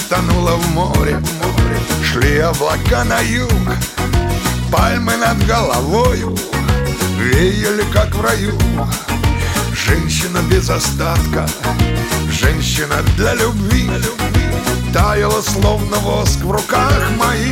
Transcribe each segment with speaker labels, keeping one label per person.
Speaker 1: тонула в море. Шли облака на юг, пальмы над головою веяли, как в раю. Женщина без остатка, женщина для любви, таяла, словно воск в руках моих.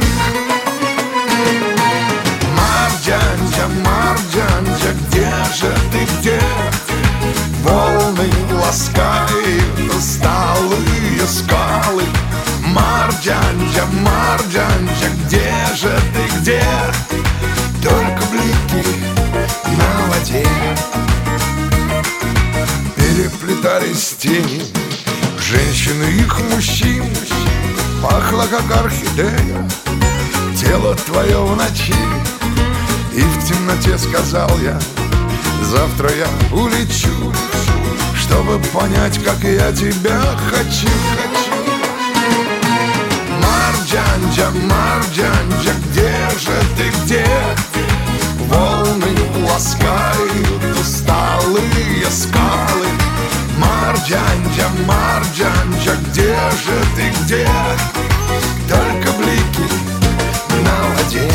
Speaker 1: Марджанджа, Марджанджа, где же ты, где? Волны ласкают усталые скалы. Марджанджа, Марджанджа, где же ты, где? Только блики на воде. Переплетались тени женщин и их мужчин. Пахло, как орхидея, тело твое в ночи. И в темноте сказал я: завтра я улечу, чтобы понять, как я тебя хочу. Марджанджа, Марджанджа, где же ты, где? Волны ласкают усталые скалы. Марджанджа, Марджанджа, где же ты, где? Только блики на воде.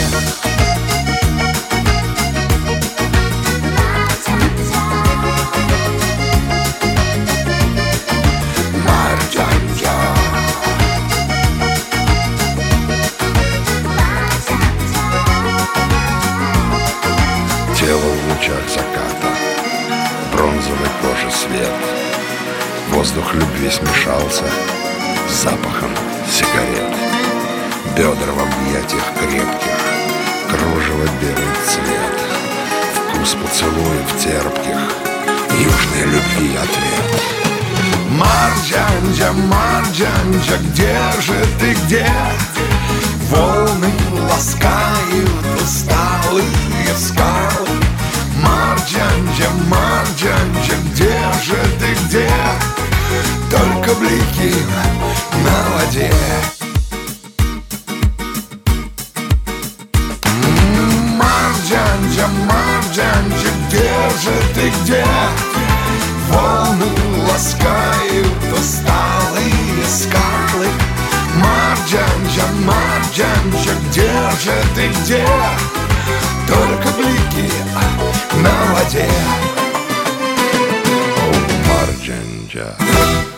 Speaker 1: Тело в лучах заката, бронзовой кожи свет. Воздух любви смешался с запахом сигарет. Бедра в объятиях крепких, кружево белый цвет. Вкус поцелуев терпких, южной любви ответ. Марджанджа, Марджанджа, где же ты, где? Волны ласкают усталые скалы. Марджанджа, Марджанджа, где же ты, где? Только блики на воде. Марджанджа, Марджанджа, где же ты, где? Волны ласкают усталые скалы. Марджанджа, Марджанджа, где же ты, где? Только блики на воде. О, Марджанджа.